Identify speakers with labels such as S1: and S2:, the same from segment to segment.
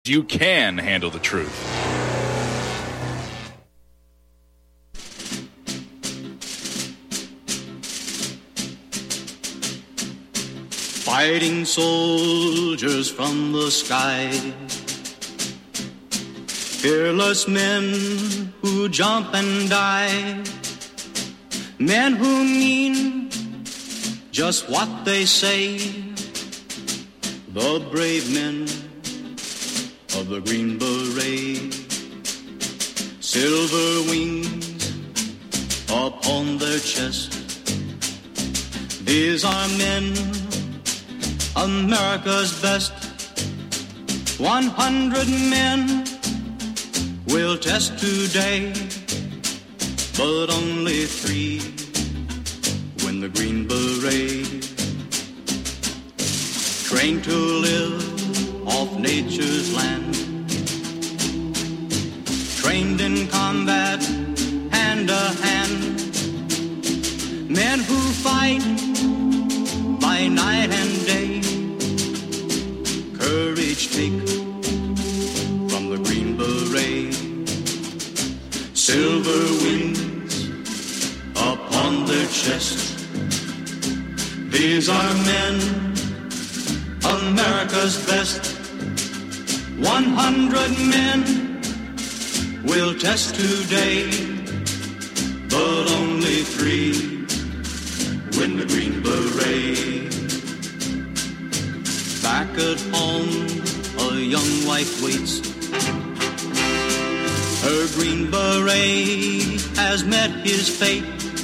S1: You can handle the truth.
S2: Fighting soldiers from the sky, fearless men who jump and die, men who mean just what they say, the brave men of the Green Beret, silver wings upon their chest. These are men, America's best. 100 men will test today, but only 3 win the Green Beret. Trained to live off nature's land, trained in combat hand to hand, men who fight by night and day, courage take from the Green Beret, silver wings upon their chest. These are men, America's best. 100 men will test today, but only 3 win the Green Beret. Back at home, a young wife waits. Her Green Beret has met his fate.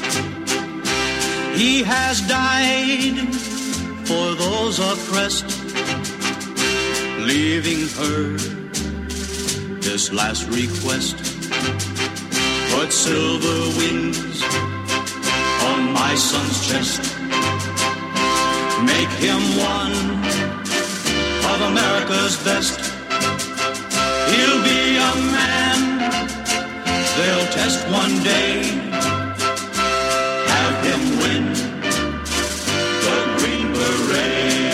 S2: He has died for those oppressed, leaving her this last request. Put silver wings on my son's chest. Make him one of America's best. He'll be a man they'll test one day. Have him win the Green Beret.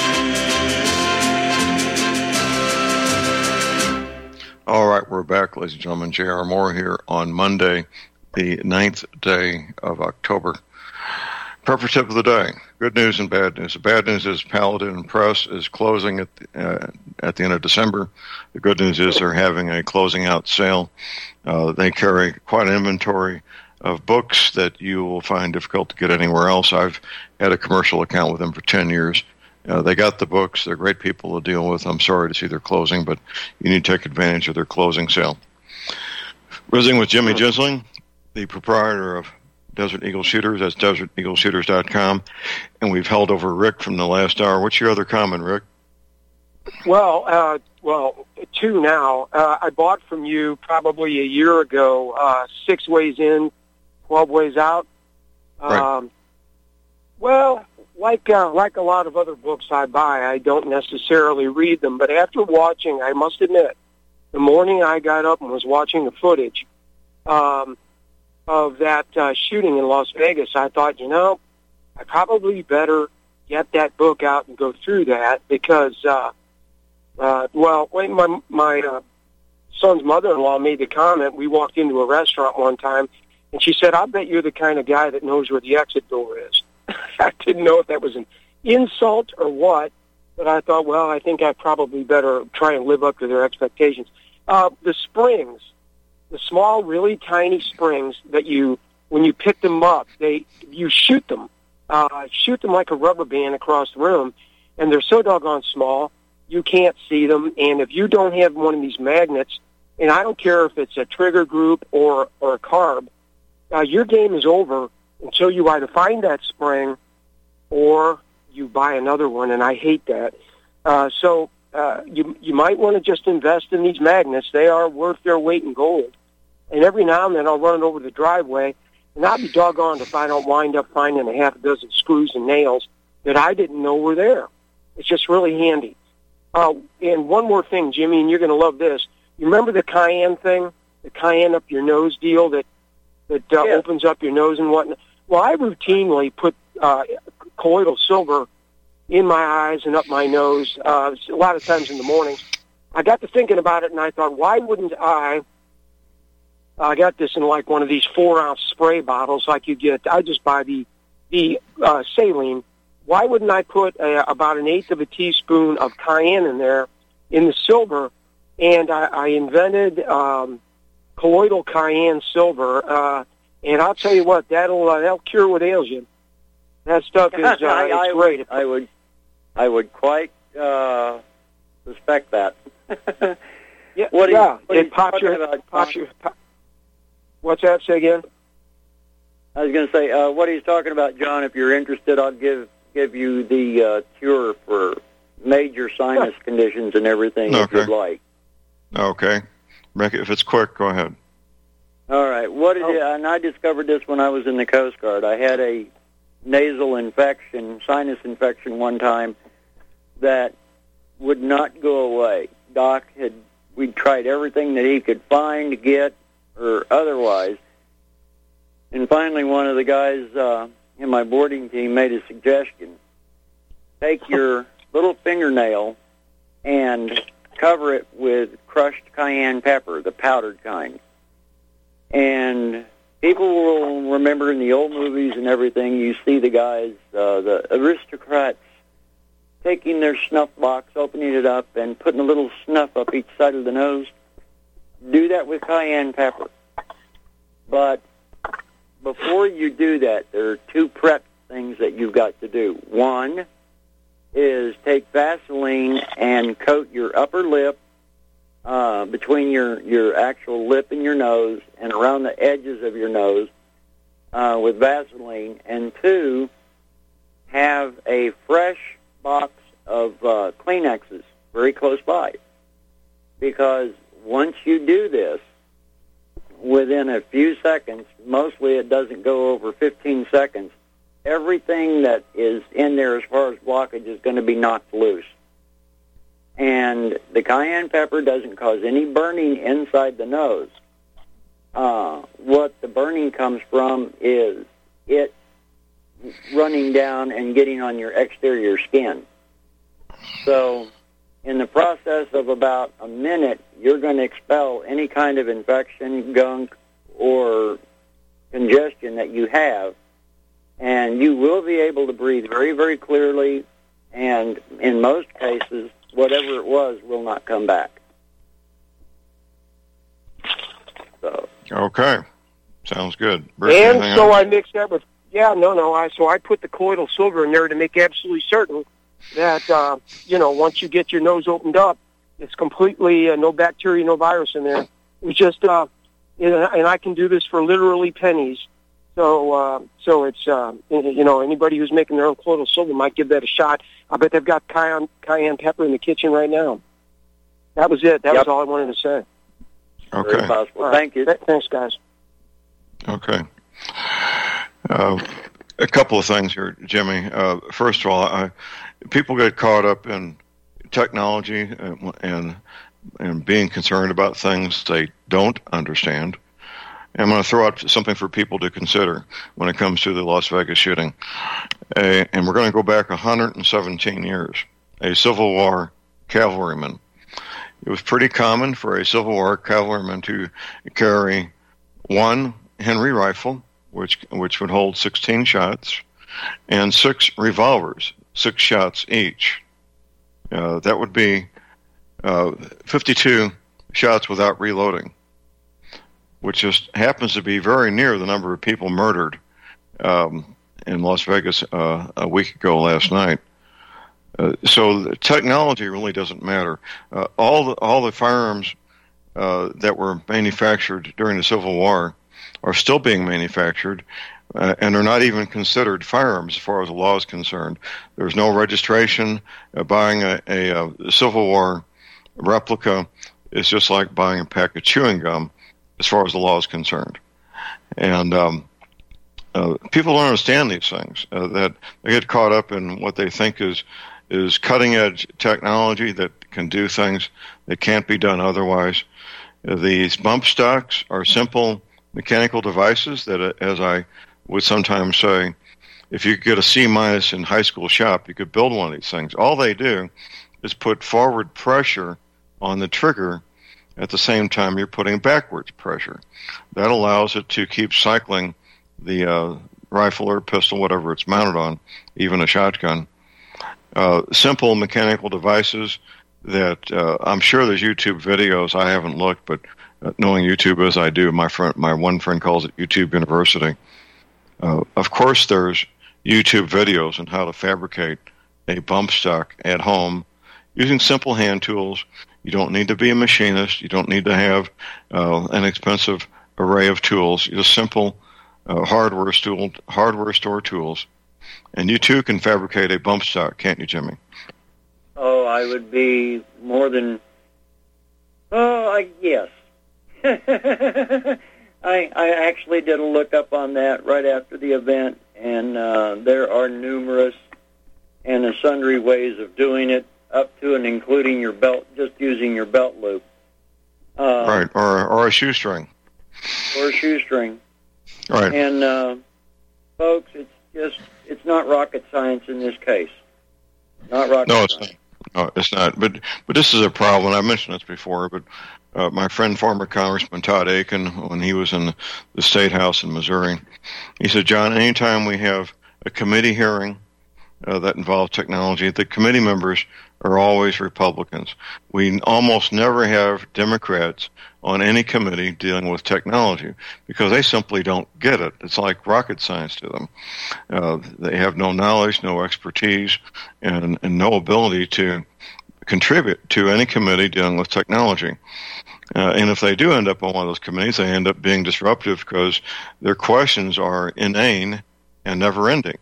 S3: All right, we're back, ladies and gentlemen. J.R. Moore here on Monday, the 9th day of October. Purpose tip of the day, good news and bad news. The bad news is Paladin Press is closing at the end of December. The good news is they're having a closing out sale. They carry quite an inventory of books that you will find difficult to get anywhere else. I've had a commercial account with them for 10 years. They got the books. They're great people to deal with. I'm sorry to see they're closing, but you need to take advantage of their closing sale. Visiting with Jimmy Gisling, the proprietor of Desert Eagle Shooters. That's deserteagleshooters.com. And we've held over Rick from the last hour. What's your other comment, Rick?
S4: Well, 2 now. I bought from you probably a year ago, 6 ways in, 12 ways out.
S3: Right.
S4: Well, like a lot of other books I buy, I don't necessarily read them. But after watching, I must admit, the morning I got up and was watching the footage of that shooting in Las Vegas, I thought, I probably better get that book out and go through that because, when my son's mother-in-law made the comment, we walked into a restaurant one time, and she said, "I bet you're the kind of guy that knows where the exit door is." I didn't know if that was an insult or what, but I thought, well, I think I probably better try and live up to their expectations. The springs, the small, really tiny springs that when you pick them up, you shoot them like a rubber band across the room, and they're so doggone small, you can't see them. And if you don't have one of these magnets, and I don't care if it's a trigger group or a carb, your game is over until you either find that spring or you buy another one, and I hate that. So you might want to just invest in these magnets. They are worth their weight in gold. And every now and then I'll run it over the driveway, and I'll be doggone if I don't wind up finding a half a dozen screws and nails that I didn't know were there. It's just really handy. And one more thing, Jimmy, and you're going to love this. You remember the Cayenne thing, the Cayenne up your nose deal that opens up your nose and whatnot? Well, I routinely put colloidal silver in my eyes and up my nose, a lot of times in the morning. I got to thinking about it, and I thought, why wouldn't I got this in like one of these 4-ounce spray bottles like you get. I just buy the saline. Why wouldn't I put about 1/8 of a teaspoon of cayenne in there in the silver? And I invented colloidal cayenne silver. And I'll tell you what, that'll cure what ails you. That stuff is it's great.
S5: I would quite suspect that.
S4: Yeah,
S5: what
S4: what's that? Say again?
S5: I was going to say, what he's talking about, John, if you're interested, I'll give you the cure for major sinus conditions and everything if you'd like.
S3: Okay. If it's quick, go ahead.
S5: All right. What it is, and I discovered this when I was in the Coast Guard. I had a nasal infection, sinus infection one time that would not go away. Doc we'd tried everything that he could find, get, or otherwise. And finally, one of the guys in my boarding team made a suggestion. Take your little fingernail and cover it with crushed cayenne pepper, the powdered kind. And people will remember in the old movies and everything, you see the guys, the aristocrats, taking their snuff box, opening it up, and putting a little snuff up each side of the nose. Do that with cayenne pepper. But before you do that, there are 2 prep things that you've got to do. One is take Vaseline and coat your upper lip between your actual lip and your nose and around the edges of your nose with Vaseline. And 2, have a fresh box of Kleenexes very close by. Because once you do this, within a few seconds, mostly it doesn't go over 15 seconds, everything that is in there as far as blockage is going to be knocked loose. And the cayenne pepper doesn't cause any burning inside the nose. What the burning comes from is it running down and getting on your exterior skin. So in the process of about a minute, you're going to expel any kind of infection, gunk, or congestion that you have, and you will be able to breathe very, very clearly, and in most cases, whatever it was will not come back. So.
S3: Okay. Sounds good.
S4: Bruce, and so I mixed that with, so I put the colloidal silver in there to make absolutely certain that, once you get your nose opened up, it's completely no bacteria, no virus in there. We just, and I can do this for literally pennies. So it's, anybody who's making their own colloidal silver might give that a shot. I bet they've got cayenne pepper in the kitchen right now. That was it. That was all I wanted to say.
S3: Okay.
S5: Very possible.
S4: Right.
S5: Thank you.
S4: Thanks, guys.
S3: Okay. A couple of things here, Jimmy. First of all, people get caught up in technology and being concerned about things they don't understand. And I'm going to throw out something for people to consider when it comes to the Las Vegas shooting. And we're going to go back 117 years. A Civil War cavalryman. It was pretty common for a Civil War cavalryman to carry one Henry rifle, which would hold 16 shots, and 6 revolvers, 6 shots each. That would be 52 shots without reloading, which just happens to be very near the number of people murdered in Las Vegas a week ago last night. So the technology really doesn't matter. All the firearms that were manufactured during the Civil War are still being manufactured, and are not even considered firearms as far as the law is concerned. There's no registration. Buying a Civil War replica is just like buying a pack of chewing gum as far as the law is concerned. And people don't understand these things, that they get caught up in what they think is cutting-edge technology that can do things that can't be done otherwise. These bump stocks are simple mechanical devices that, as I would sometimes say, if you could get a C- in high school shop, you could build one of these things. All they do is put forward pressure on the trigger at the same time you're putting backwards pressure. That allows it to keep cycling the rifle or pistol, whatever it's mounted on, even a shotgun. Simple mechanical devices that I'm sure there's YouTube videos. I haven't looked, but knowing YouTube as I do, my one friend calls it YouTube University. Of course, there's YouTube videos on how to fabricate a bump stock at home using simple hand tools. You don't need to be a machinist. You don't need to have an expensive array of tools. Just simple hardware store tools. And you too can fabricate a bump stock, can't you, Jimmy?
S5: Oh, I would be more than... yes. I actually did a look up on that right after the event, and there are numerous and sundry ways of doing it, up to and including your belt, just using your belt loop.
S3: Right, or a shoestring.
S5: Or a shoestring.
S3: Right.
S5: And, folks, it's not rocket science in this case. Not rocket science.
S3: No, it's not. But this is a problem. I mentioned this before, but my friend, former Congressman Todd Aiken, when he was in the State House in Missouri, he said, John, anytime we have a committee hearing that involves technology, the committee members are always Republicans. We almost never have Democrats on any committee dealing with technology because they simply don't get it. It's like rocket science to them. They have no knowledge, no expertise, and no ability to contribute to any committee dealing with technology. And if they do end up on one of those committees, they end up being disruptive because their questions are inane and never-ending.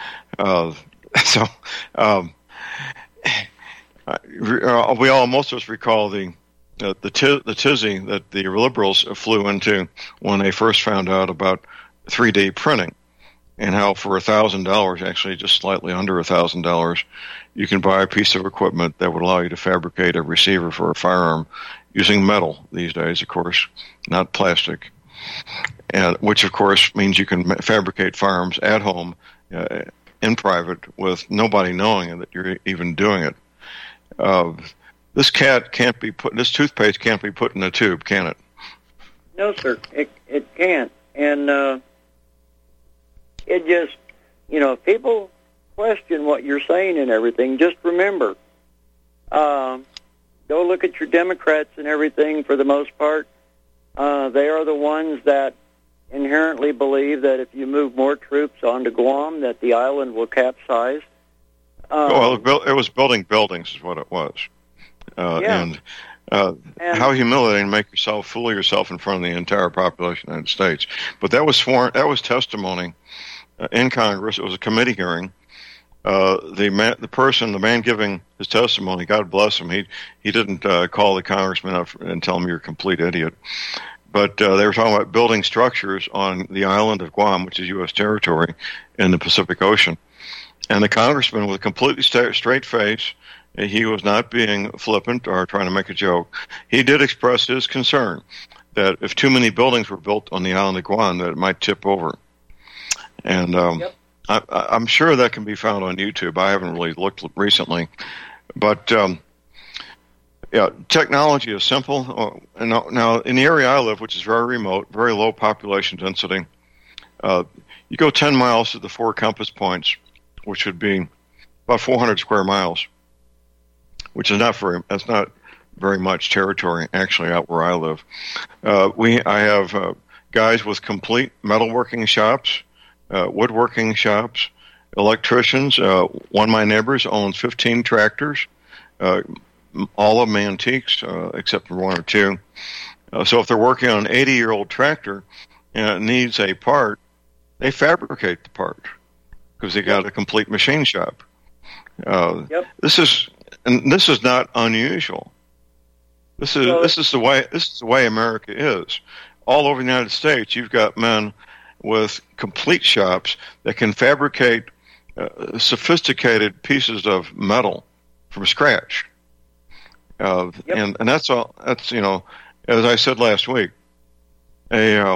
S3: Most of us recall the tizzy that the liberals flew into when they first found out about 3D printing, and how for $1,000, actually just slightly under $1,000, you can buy a piece of equipment that would allow you to fabricate a receiver for a firearm using metal these days, of course, not plastic, and which of course means you can fabricate firearms at home in private with nobody knowing that you're even doing it. This toothpaste can't be put in a tube, can it?
S5: No, sir, it can't. And it just, if people question what you're saying and everything, just remember, go look at your Democrats and everything. For the most part, they are the ones that inherently believe that if you move more troops onto Guam, that the island will capsize.
S3: It was building buildings is what it was. And how humiliating to make fool yourself in front of the entire population of the United States. But that was testimony in Congress. It was a committee hearing. The man giving his testimony, God bless him, he didn't call the congressman up and tell him you're a complete idiot. But they were talking about building structures on the island of Guam, which is U.S. territory in the Pacific Ocean. And the congressman, with a completely straight face, he was not being flippant or trying to make a joke. He did express his concern that if too many buildings were built on the island of Guam, that it might tip over. And I'm sure that can be found on YouTube. I haven't really looked recently. But, technology is simple. Now, in the area I live, which is very remote, very low population density, you go 10 miles to the 4 compass points, which would be about 400 square miles, which is that's not very much territory, actually, out where I live. I have guys with complete metalworking shops, woodworking shops, electricians. One of my neighbors owns 15 tractors, all of them antiques, except for 1 or 2. So if they're working on an 80-year-old tractor and it needs a part, they fabricate the part because they got a complete machine shop. This is not unusual. This is the way America is. All over the United States, you've got men with complete shops that can fabricate sophisticated pieces of metal from scratch. And that's all. That's, as I said last week, a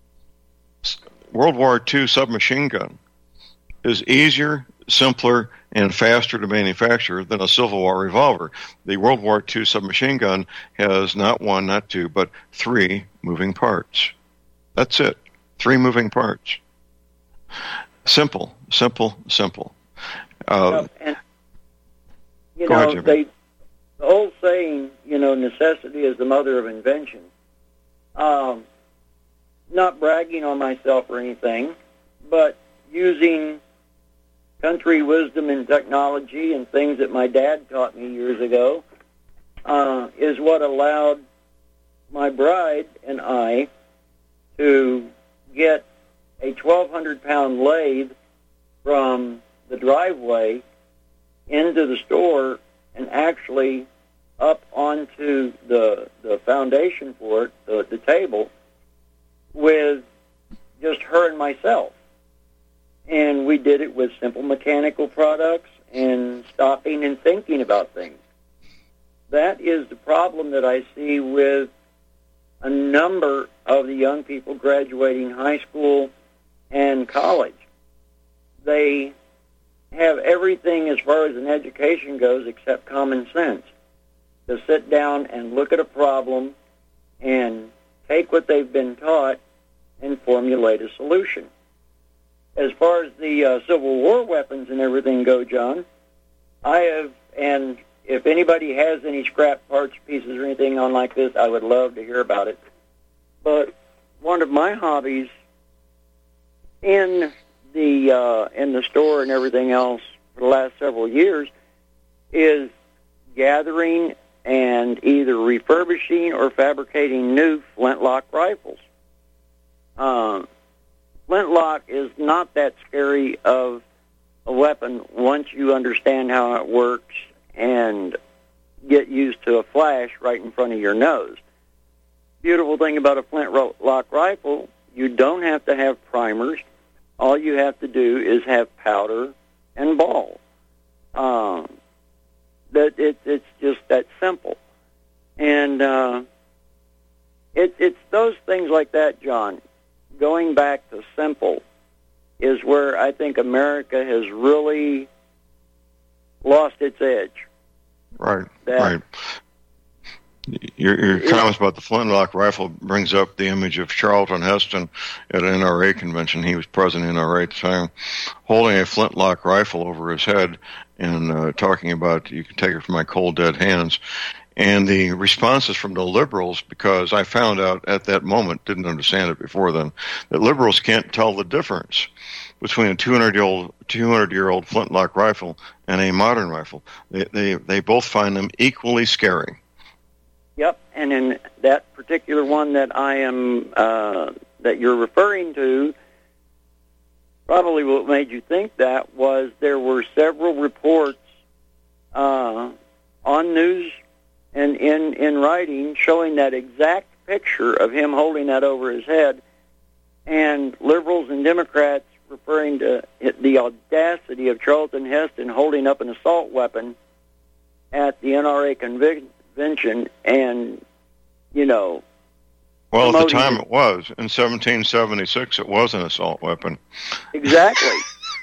S3: World War II submachine gun is easier, simpler, and faster to manufacture than a Civil War revolver. The World War II submachine gun has not one, not two, but 3 moving parts. That's it. 3 moving parts. Simple, simple, simple.
S5: And, you know, the old saying, you know, necessity is the mother of invention. Not bragging on myself or anything, but using country wisdom and technology and things that my dad taught me years ago is what allowed my bride and I to get a 1,200-pound lathe from the driveway into the store and actually up onto the foundation for it, the table, with just her and myself. And we did it with simple mechanical products and stopping and thinking about things. That is the problem that I see with a number of the young people graduating high school and college. They have everything as far as an education goes except common sense. To sit down and look at a problem and take what they've been taught and formulate a solution. As far as the Civil War weapons and everything go, John, I have, and if anybody has any scrap parts, pieces, or anything on like this, I would love to hear about it. But one of my hobbies in the store and everything else for the last several years is gathering and either refurbishing or fabricating new flintlock rifles. Flintlock is not that scary of a weapon once you understand how it works and get used to a flash right in front of your nose. Beautiful thing about a flintlock rifle, you don't have to have primers. All you have to do is have powder and ball. It's just that simple. And it's those things like that, John, going back to simple, is where I think America has really lost its edge.
S3: Right, right. Your comments about the flintlock rifle brings up the image of Charlton Heston at an NRA convention. He was president of NRA at the time, holding a flintlock rifle over his head and talking about, you can take it from my cold, dead hands. And the responses from the liberals, because I found out at that moment, didn't understand it before then, that liberals can't tell the difference between a 200-year-old flintlock rifle and a modern rifle. They both find them equally scary.
S5: Yep, and in that particular one that I am that you're referring to, probably what made you think that was there were several reports on news and in writing showing that exact picture of him holding that over his head, and liberals and Democrats referring to the audacity of Charlton Heston holding up an assault weapon at the NRA convention and, you know...
S3: Well, at the time it was. In 1776, it was an assault weapon.
S5: Exactly.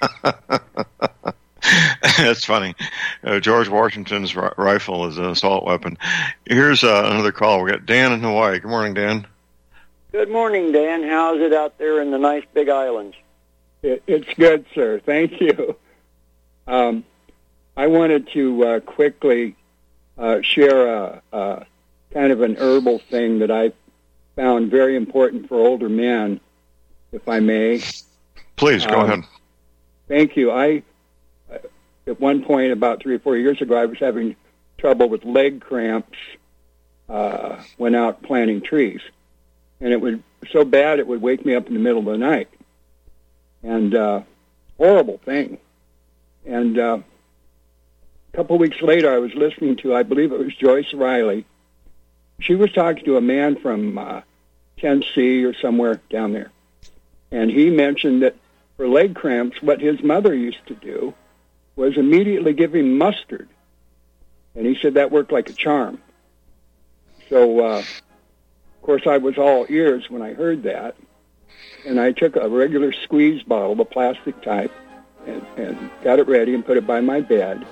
S3: That's funny. George Washington's rifle is an assault weapon. Here's another call. We got Dan in Hawaii. Good morning, Dan.
S5: Good morning, Dan. How's it out there in the nice big islands?
S6: It's good, sir. Thank you. I wanted to quickly share a kind of an herbal thing that I found very important for older men, if I may.
S3: Please, go ahead.
S6: Thank you. At one point, about 3 or 4 years ago, I was having trouble with leg cramps when out planting trees. And it was so bad it would wake me up in the middle of the night. And horrible thing. And a couple of weeks later, I was listening to, I believe it was Joyce Riley. She was talking to a man from Tennessee or somewhere down there. And he mentioned that for leg cramps, what his mother used to do was immediately give him mustard. And he said that worked like a charm. So, of course, I was all ears when I heard that. And I took a regular squeeze bottle, the plastic type, and got it ready and put it by my bed.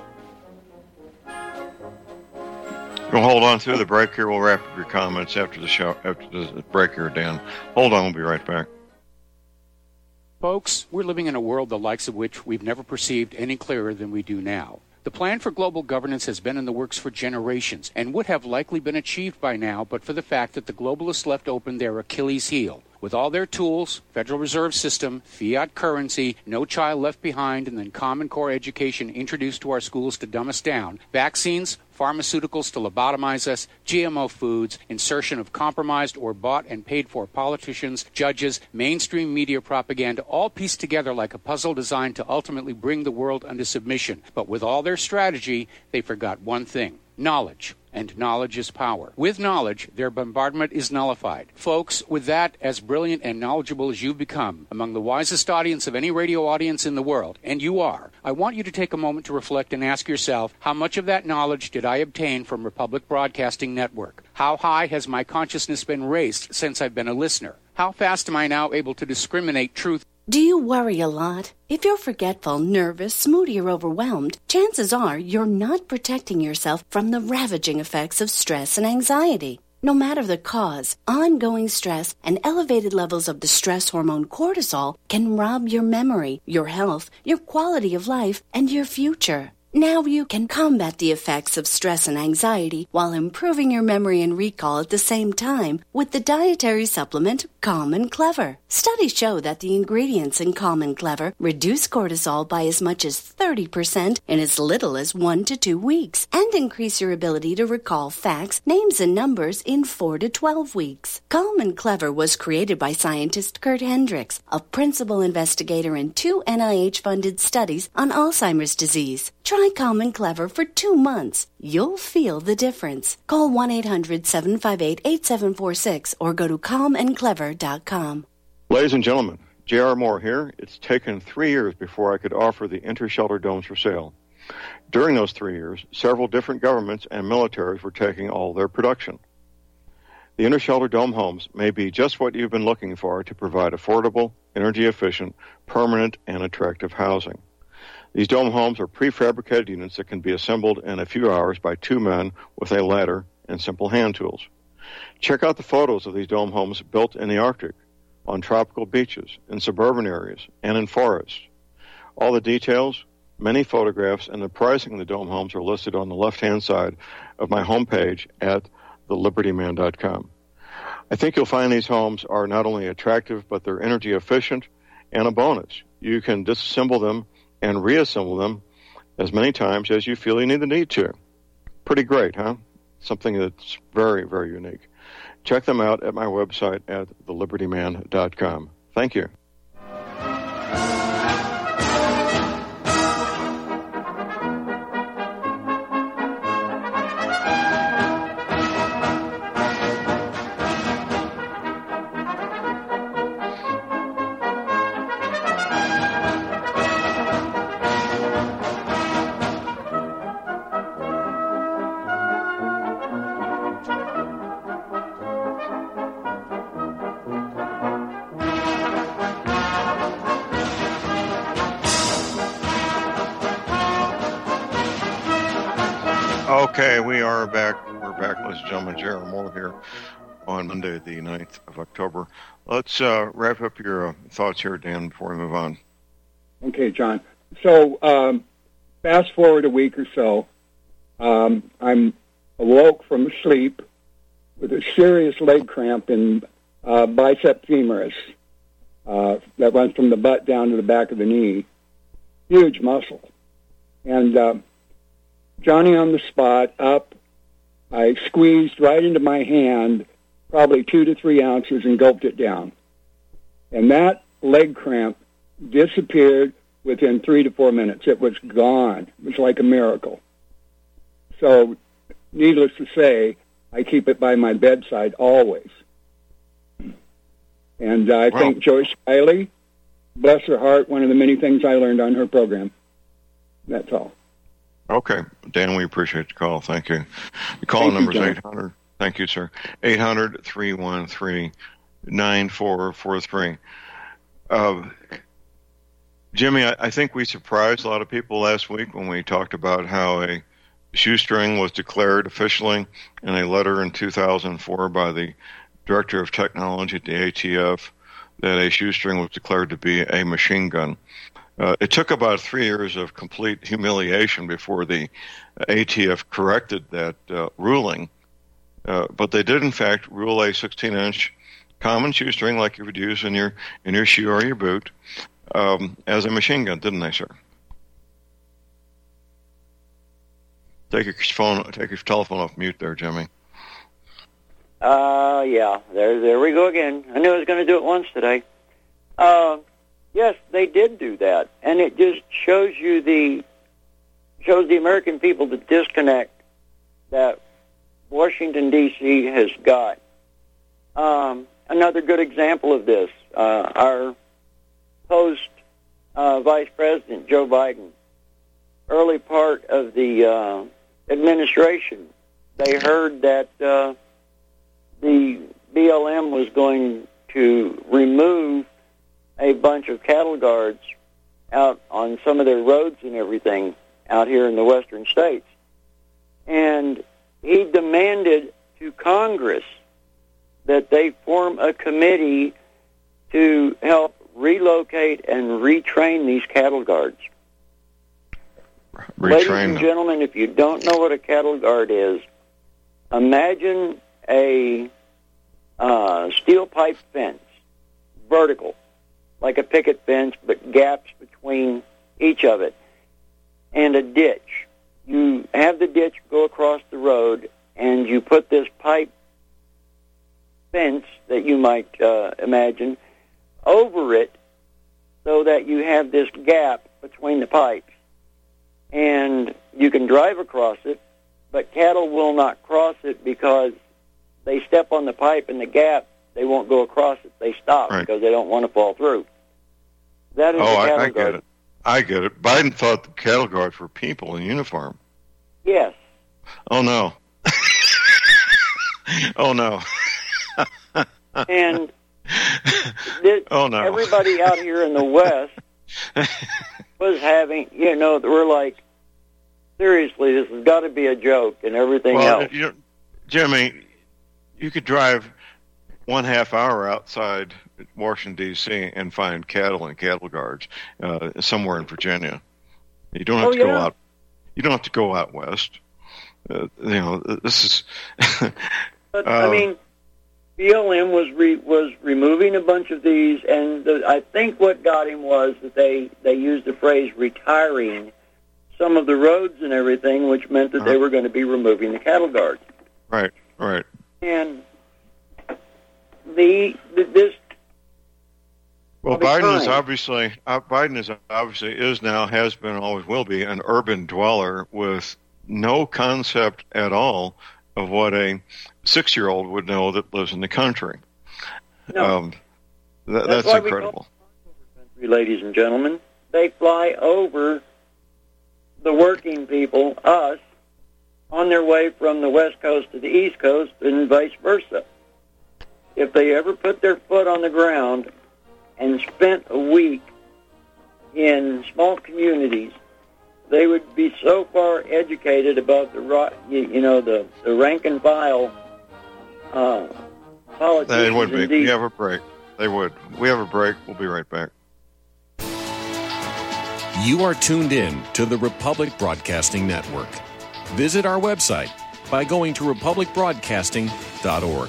S3: We'll hold on through the break here. We'll wrap up your comments after the show, after the break here, Dan. Hold on, we'll be right back.
S7: Folks, we're living in a world the likes of which we've never perceived any clearer than we do now. The plan for global governance has been in the works for generations and would have likely been achieved by now but for the fact that the globalists left open their Achilles heel. With all their tools, Federal Reserve System, fiat currency, no child left behind, and then Common Core education introduced to our schools to dumb us down, vaccines, pharmaceuticals to lobotomize us, GMO foods, insertion of compromised or bought and paid for politicians, judges, mainstream media propaganda, all pieced together like a puzzle designed to ultimately bring the world under submission. But with all their strategy, they forgot one thing: knowledge. And knowledge is power. With knowledge, their bombardment is nullified. Folks, with that, as brilliant and knowledgeable as you've become, among the wisest audience of any radio audience in the world, and you are, I want you to take a moment to reflect and ask yourself, how much of that knowledge did I obtain from Republic Broadcasting Network? How high has my consciousness been raised since I've been a listener? How fast am I now able to discriminate truth?
S8: Do you worry a lot? If you're forgetful, nervous, moody, or overwhelmed, chances are you're not protecting yourself from the ravaging effects of stress and anxiety. No matter the cause, ongoing stress and elevated levels of the stress hormone cortisol can rob your memory, your health, your quality of life, and your future. Now you can combat the effects of stress and anxiety while improving your memory and recall at the same time with the dietary supplement Calm and Clever. Studies show that the ingredients in Calm and Clever reduce cortisol by as much as 30% in as little as 1 to 2 weeks and increase your ability to recall facts, names, and numbers in 4 to 12 weeks. Calm and Clever was created by scientist Kurt Hendricks, a principal investigator in 2 NIH-funded studies on Alzheimer's disease. Try Calm and Clever for 2 months. You'll feel the difference. Call 1-800-758-8746 or go to calmandclever.com.
S3: Ladies and gentlemen, J.R. Moore here. It's taken 3 years before I could offer the Intershelter domes for sale. During those 3 years, several different governments and militaries were taking all their production. The Intershelter dome homes may be just what you've been looking for to provide affordable, energy-efficient, permanent, and attractive housing. These dome homes are prefabricated units that can be assembled in a few hours by 2 men with a ladder and simple hand tools. Check out the photos of these dome homes built in the Arctic, on tropical beaches, in suburban areas, and in forests. All the details, many photographs, and the pricing of the dome homes are listed on the left-hand side of my homepage at thelibertyman.com. I think you'll find these homes are not only attractive, but they're energy efficient, and a bonus. You can disassemble them and reassemble them as many times as you feel you need to. Pretty great, huh? Something that's very, very unique. Check them out at my website at thelibertyman.com. Thank you. Okay, we are back. We're back, ladies and gentlemen. J.R. Moore here on Monday, the 9th of October. Let's wrap up your thoughts here, Dan, before we move on.
S6: Okay, John. So fast forward a week or so, I'm awoke from sleep with a serious leg cramp in bicep femoris that runs from the butt down to the back of the knee. Huge muscle. And Johnny on the spot, up, I squeezed right into my hand, probably 2 to 3 ounces, and gulped it down. And that leg cramp disappeared within 3 to 4 minutes. It was gone. It was like a miracle. So, needless to say, I keep it by my bedside always. And I thank Joyce Riley, bless her heart, one of the many things I learned on her program. That's all.
S3: Okay. Dan, we appreciate the call. Thank you. The call number is 800. Thank you, sir. 800-313-9443. Jimmy, I think we surprised a lot of people last week when we talked about how a shoestring was declared officially in a letter in 2004 by the Director of Technology at the ATF that a shoestring was declared to be a machine gun. It took about 3 years of complete humiliation before the ATF corrected that ruling, but they did in fact rule a 16-inch common shoestring like you would use in your shoe or your boot as a machine gun, didn't they, sir? Take your telephone off mute there, Jimmy.
S5: Yeah, there we go again. I knew I was going to do it once today. Yes, they did do that, and it just shows the American people the disconnect that Washington D.C. has got. Another good example of this, our post Vice President Joe Biden, early part of the administration, they heard that the BLM was going to remove a bunch of cattle guards out on some of their roads and everything out here in the western states. And he demanded to Congress that they form a committee to help relocate and retrain these cattle guards. Ladies and gentlemen, if you don't know what a cattle guard is, imagine a steel pipe fence, vertical, like a picket fence, but gaps between each of it, and a ditch. You have the ditch go across the road, and you put this pipe fence that you might imagine over it so that you have this gap between the pipes. And you can drive across it, but cattle will not cross it because they step on the pipe in the gap. They won't go across it. They stop because they don't want to fall through. That is the cattle guard.
S3: I get it. Biden thought the cattle guards were people in uniform.
S5: Yes.
S3: Oh, no. Oh, no.
S5: And
S3: oh, no.
S5: Everybody out here in the West was having, we're like, seriously, this has got to be a joke and everything else.
S3: Jimmy, you could drive 1/2 hour outside Washington, D.C. and find cattle and cattle guards somewhere in Virginia. You don't have to go out. You don't have to go out west. This is.
S5: But I mean, BLM was removing a bunch of these, and I think what got him was that they used the phrase retiring some of the roads and everything, which meant that they were going to be removing the cattle guards.
S3: Right.
S5: And this.
S3: Well, Biden is now, has been, always will be an urban dweller with no concept at all of what a 6-year-old would know that lives in the country.
S5: No.
S3: That's incredible.
S5: Ladies and gentlemen, they fly over the working people, us, on their way from the West Coast to the East Coast and vice versa. If they ever put their foot on the ground and spent a week in small communities, they would be so far educated about the rank and file politicians.
S3: They would be.
S5: Indeed.
S3: We have a break. They would. We have a break. We'll be right back.
S9: You are tuned in to the Republic Broadcasting Network. Visit our website by going to republicbroadcasting.org.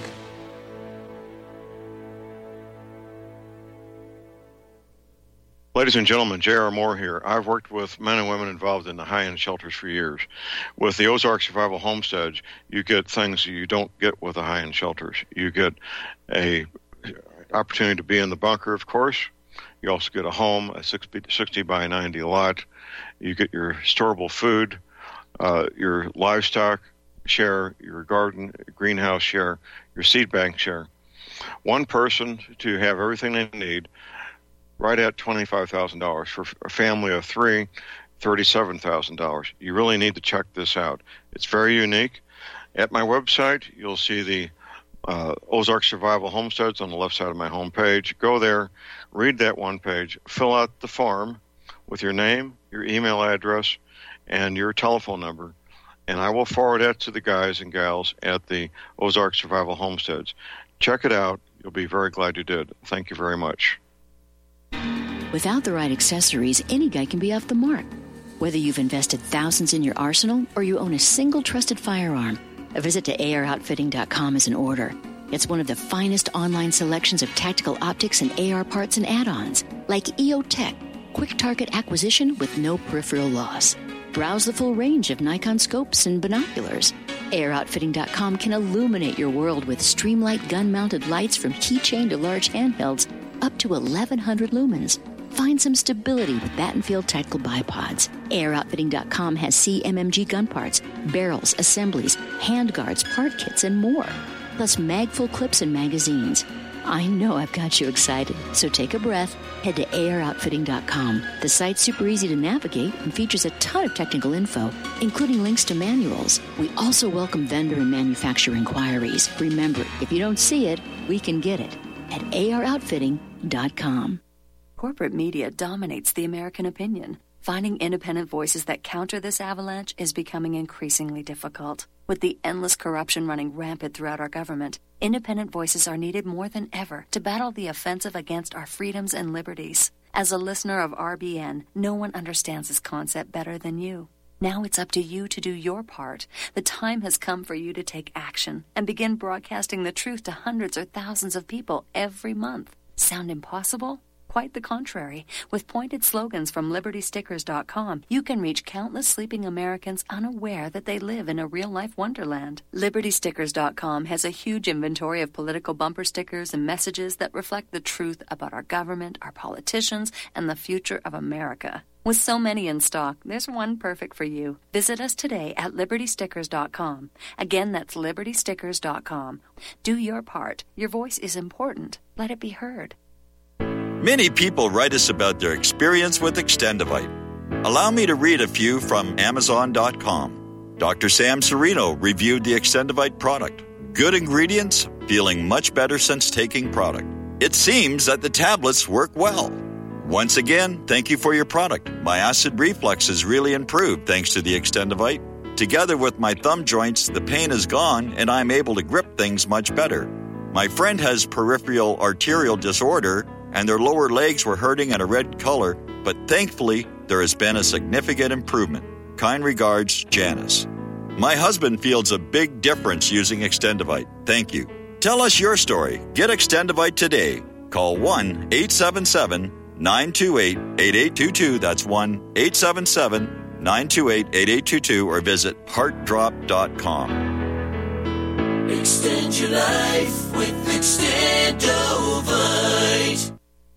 S3: Ladies and gentlemen, J.R. Moore here. I've worked with men and women involved in the high-end shelters for years. With the Ozark Survival Homestead, you get things you don't get with the high-end shelters. You get a opportunity to be in the bunker, of course. You also get a home, a 60 by 90 lot. You get your storable food, your livestock share, your garden, greenhouse share, your seed bank share. One person to have everything they need, right at $25,000. For a family of 3, $37,000. You really need to check this out. It's very unique. At my website, you'll see the Ozark Survival Homesteads on the left side of my homepage. Go there, read that one page, fill out the form, with your name, your email address, and your telephone number, and I will forward that to the guys and gals at the Ozark Survival Homesteads. Check it out. You'll be very glad you did. Thank you very much.
S10: Without the right accessories, any guy can be off the mark. Whether you've invested thousands in your arsenal or you own a single trusted firearm, a visit to AROutfitting.com is in order. It's one of the finest online selections of tactical optics and AR parts and add-ons, like EOTech, quick target acquisition with no peripheral loss. Browse the full range of Nikon scopes and binoculars. AROutfitting.com can illuminate your world with Streamlight gun-mounted lights from keychain to large handhelds, up to 1,100 lumens. Find some stability with Battenfield Tactical Bipods. AROutfitting.com has CMMG gun parts, barrels, assemblies, handguards, part kits, and more. Plus mag-full clips and magazines. I know I've got you excited, so take a breath. Head to AROutfitting.com. The site's super easy to navigate and features a ton of technical info, including links to manuals. We also welcome vendor and manufacturer inquiries. Remember, if you don't see it, we can get it at AROutfitting.com.
S11: Corporate media dominates the American opinion. Finding independent voices that counter this avalanche is becoming increasingly difficult. With the endless corruption running rampant throughout our government, independent voices are needed more than ever to battle the offensive against our freedoms and liberties. As a listener of RBN, no one understands this concept better than you. Now it's up to you to do your part. The time has come for you to take action and begin broadcasting the truth to hundreds or thousands of people every month. Sound impossible? Quite the contrary. With pointed slogans from LibertyStickers.com, you can reach countless sleeping Americans unaware that they live in a real-life wonderland. LibertyStickers.com has a huge inventory of political bumper stickers and messages that reflect the truth about our government, our politicians, and the future of America. With so many in stock, there's one perfect for you. Visit us today at LibertyStickers.com. Again, that's LibertyStickers.com. Do your part. Your voice is important. Let it be heard.
S12: Many people write us about their experience with Extendivite. Allow me to read a few from Amazon.com. Dr. Sam Serino reviewed the Extendivite product. Good ingredients, feeling much better since taking product. It seems that the tablets work well. Once again, thank you for your product. My acid reflux has really improved thanks to the Extendivite. Together with my thumb joints, the pain is gone and I'm able to grip things much better. My friend has peripheral arterial disorder and their lower legs were hurting in a red color, but thankfully, there has been a significant improvement. Kind regards, Janice. My husband feels a big difference using Extendivite. Thank you. Tell us your story. Get Extendivite today. Call 1-877-928-8822. That's 1-877-928-8822 or visit heartdrop.com.
S13: Extend your life with Extendovite.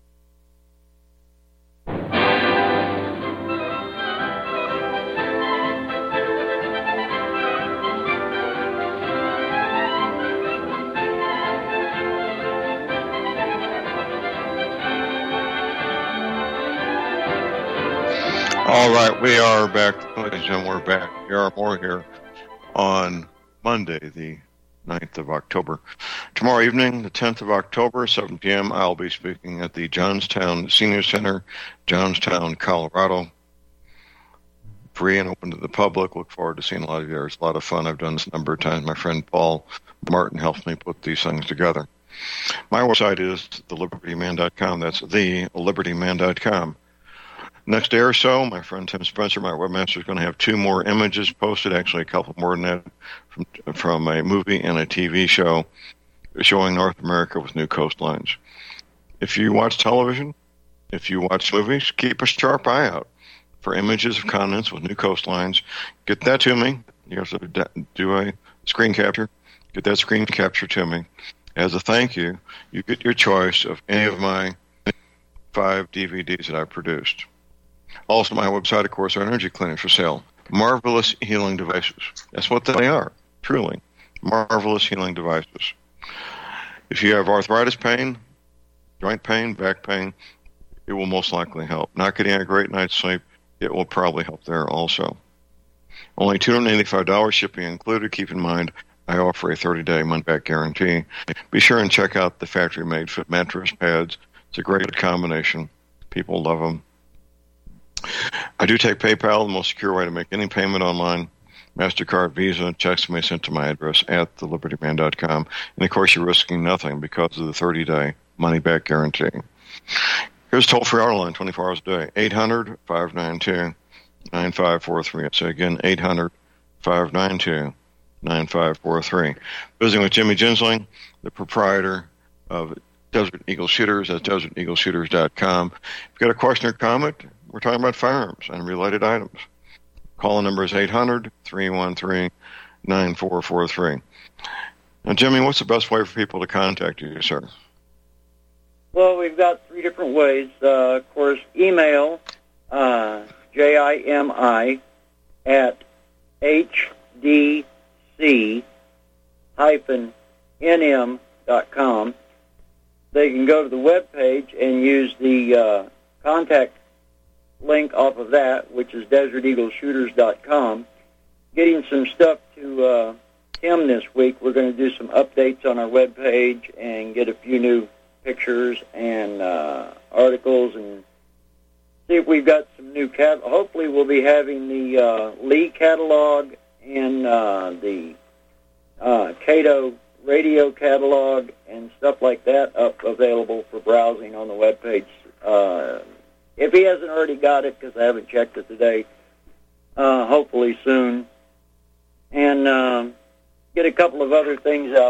S3: All right, we are back, ladies and gentlemen, we're back. We are more here on Monday, the 9th of October. Tomorrow evening, the 10th of October, 7 p.m., I'll be speaking at the Johnstown Senior Center, Johnstown, Colorado. Free and open to the public. Look forward to seeing a lot of you there. It's a lot of fun. I've done this a number of times. My friend Paul Martin helps me put these things together. My website is thelibertyman.com. That's thelibertyman.com. Next day or so, my friend Tim Spencer, my webmaster, is going to have 2 more images posted, actually a couple more than that, from a movie and a TV show showing North America with new coastlines. If you watch television, if you watch movies, keep a sharp eye out for images of continents with new coastlines. Get that to me. You have to do a screen capture. Get that screen capture to me. As a thank you, you get your choice of any of my 5 DVDs that I've produced. Also, my website, of course, are energy clinics for sale. Marvelous healing devices. That's what they are, truly. Marvelous healing devices. If you have arthritis pain, joint pain, back pain, it will most likely help. Not getting a great night's sleep, it will probably help there also. Only $285 shipping included. Keep in mind, I offer a 30-day money-back guarantee. Be sure and check out the factory-made fit mattress pads. It's a great combination. People love them. I do take PayPal, the most secure way to make any payment online. MasterCard, Visa, checks may be sent to my address at thelibertyman.com. And, of course, you're risking nothing because of the 30-day money-back guarantee. Here's a toll-free hour line, 24 hours a day, 800-592-9543. I say again, 800-592-9543. Visiting with Jimmy Gensling, the proprietor of Desert Eagle Shooters. That's deserteagleshooters.com. If you've got a question or comment, we're talking about firearms and related items. Call number is 800-313-9443. Now, Jimmy, what's the best way for people to contact you, sir?
S5: Well, we've got 3 different ways. Of course, email, JIMI at hdc-nm.com. They can go to the webpage and use the contact link off of that, which is deserteagleshooters.com. Getting some stuff to Tim this week. We're going to do some updates on our webpage and get a few new pictures and articles and see if we've got some new hopefully we'll be having the Lee catalog and the Cato radio catalog and stuff like that up available for browsing on the webpage. If he hasn't already got it, because I haven't checked it today, hopefully soon. And get a couple of other things up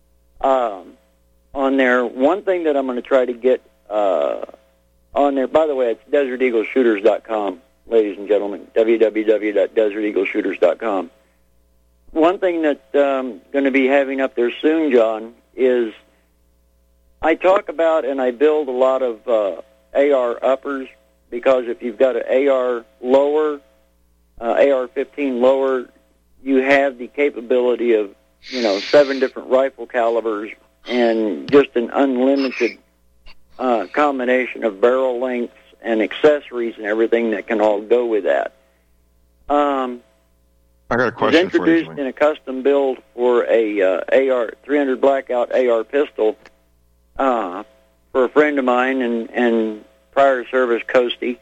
S5: on there. One thing that I'm going to try to get on there, by the way, it's deserteagleshooters.com, ladies and gentlemen, www.deserteagleshooters.com. One thing that I'm going to be having up there soon, John, is I talk about and I build a lot of AR uppers, because if you've got an AR lower, AR-15 lower, you have the capability of, 7 different rifle calibers and just an unlimited combination of barrel lengths and accessories and everything that can all go with that.
S3: I got a question for you.
S5: It was introduced in a custom build for a AR 300 Blackout AR pistol for a friend of mine and prior service Coastie.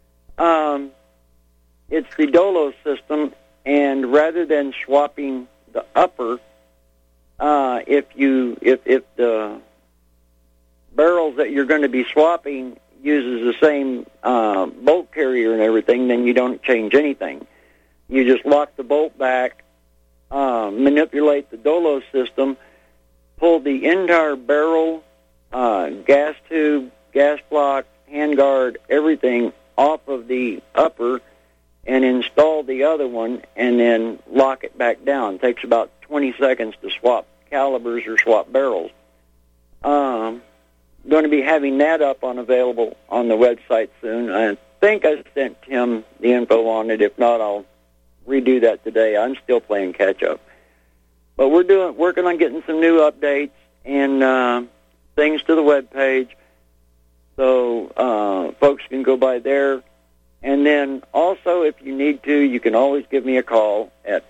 S5: It's the Dolo system, and rather than swapping the upper, if the barrels that you're going to be swapping uses the same bolt carrier and everything, then you don't change anything. You just lock the bolt back, manipulate the Dolo system, pull the entire barrel, gas tube, gas block, handguard, everything off of the upper, and install the other one, and then lock it back down. It takes about 20 seconds to swap calibers or swap barrels. Going to be having that up available on the website soon. I think I sent Tim the info on it. If not, I'll redo that today. I'm still playing catch up, but we're working on getting some new updates and things to the webpage, so folks can go by there. And then also, if you need to, you can always give me a call at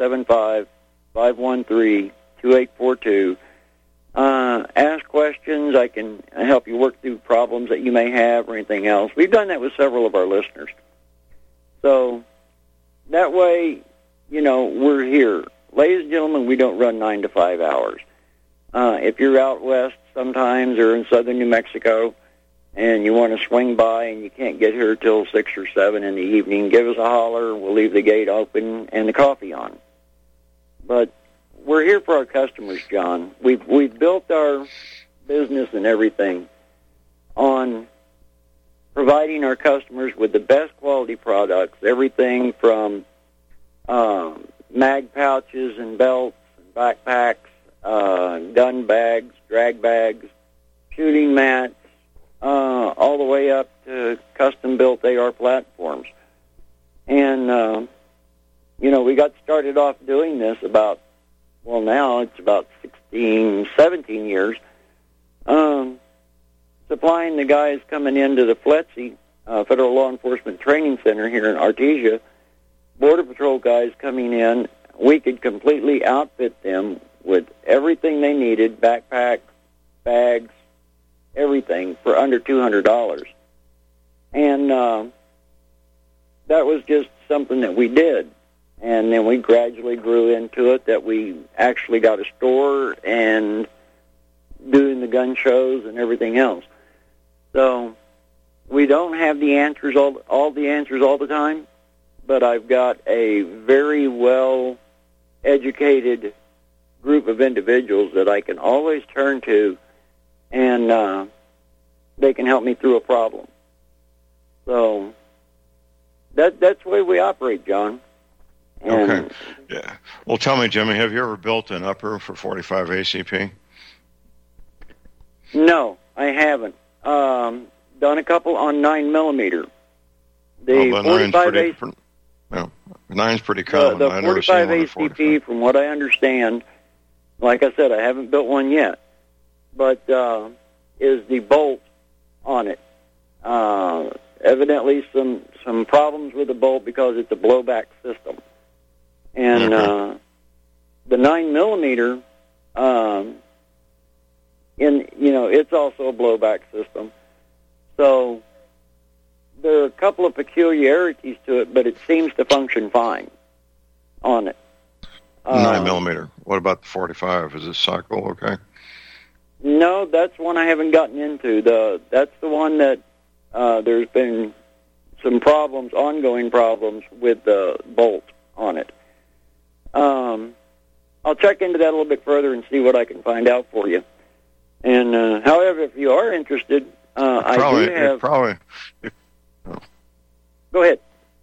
S5: 575-513-2842. Ask questions. I can help you work through problems that you may have or anything else. We've done that with several of our listeners. So that way, we're here. Ladies and gentlemen, we don't run 9 to 5 hours. If you're out west sometimes or in southern New Mexico and you want to swing by and you can't get here till 6 or 7 in the evening, give us a holler. We'll leave the gate open and the coffee on. But we're here for our customers, John. We've built our business and everything on providing our customers with the best quality products, everything from mag pouches and belts and backpacks, gun bags, drag bags, shooting mats, all the way up to custom-built AR platforms. And, we got started off doing this now it's about 16, 17 years, supplying the guys coming into the FLETC, Federal Law Enforcement Training Center here in Artesia, Border Patrol guys coming in. We could completely outfit them with everything they needed, backpacks, bags, everything, for under $200. And that was just something that we did. And then we gradually grew into it, that we actually got a store and doing the gun shows and everything else. So we don't have the answers, all the answers all the time, but I've got a very well-educated group of individuals that I can always turn to, and they can help me through a problem. So that's the way we operate, John. And
S3: okay. Yeah. Well, tell me, Jimmy, have you ever built an upper for 45 ACP?
S5: No, I haven't. Done a couple on 9mm. The 45 ACP.
S3: No, 9's pretty common.
S5: The 45 ACP, from what I understand, like I said, I haven't built one yet, but is the bolt on it. Evidently some problems with the bolt because it's a blowback system. And the 9mm, it's also a blowback system. So there are a couple of peculiarities to it, but it seems to function fine on it.
S3: 9mm. What about the 45? Is this cycle okay?
S5: No, that's one I haven't gotten into. That's the one that there's been some problems, ongoing problems with the bolt on it. I'll check into that a little bit further and see what I can find out for you. And however, if you are interested, I do have.
S3: Go
S5: ahead.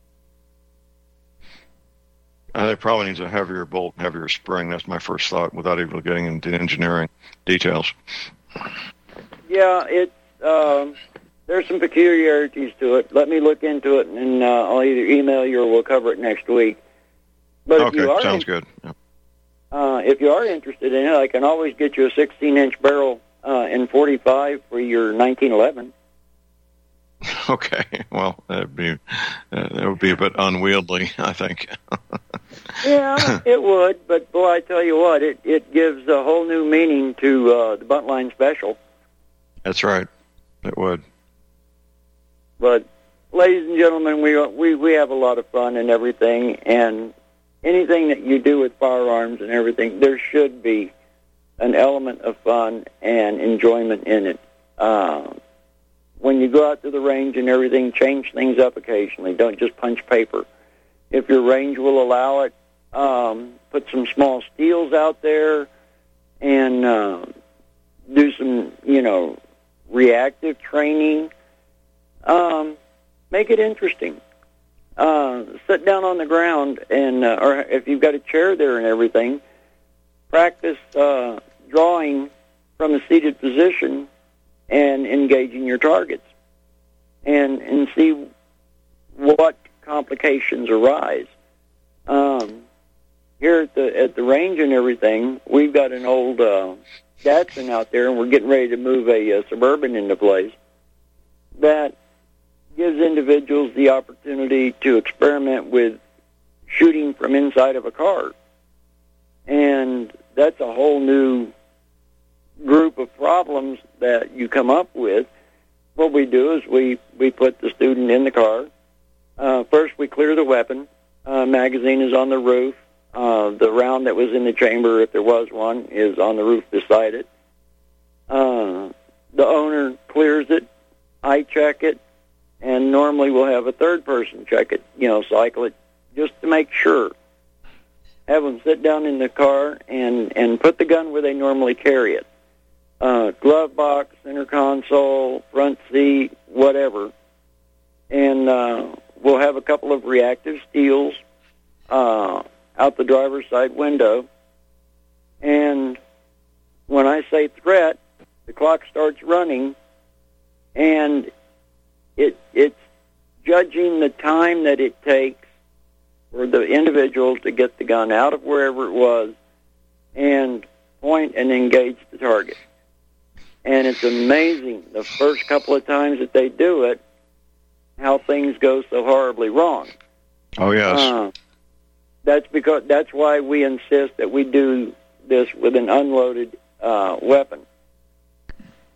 S3: It probably needs a heavier bolt, heavier spring. That's my first thought, without even getting into engineering details.
S5: Yeah, it's there's some peculiarities to it. Let me look into it, and I'll either email you or we'll cover it next week. But
S3: okay, sounds good. Yeah.
S5: If you are interested in it, I can always get you a 16-inch barrel in 45 for your 1911.
S3: Okay, well, that would be a bit unwieldy, I think.
S5: Yeah, it would, but boy, I tell you what, it gives a whole new meaning to the Buntline Special.
S3: That's right, it would.
S5: But, ladies and gentlemen, we have a lot of fun and everything, and anything that you do with firearms and everything, there should be an element of fun and enjoyment in it. When you go out to the range and everything, change things up occasionally. Don't just punch paper. If your range will allow it, put some small steels out there and do some, reactive training. Make it interesting. Sit down on the ground and, or if you've got a chair there and everything, practice drawing from a seated position and engaging your targets, and see what complications arise. Here at the range and everything, we've got an old Datsun out there, and we're getting ready to move a Suburban into place that gives individuals the opportunity to experiment with shooting from inside of a car. And that's a whole new group of problems that you come up with. What we do is we put the student in the car. First, we clear the weapon. Magazine is on the roof. The round that was in the chamber, if there was one, is on the roof beside it. The owner clears it. I check it. And normally we'll have a third person check it, cycle it, just to make sure. Have them sit down in the car and put the gun where they normally carry it. Glove box, center console, front seat, whatever. And we'll have a couple of reactive steels out the driver's side window. And when I say threat, the clock starts running, and it's judging the time that it takes for the individuals to get the gun out of wherever it was and point and engage the target. And it's amazing the first couple of times that they do it, how things go so horribly wrong.
S3: Oh, yes.
S5: That's why we insist that we do this with an unloaded weapon.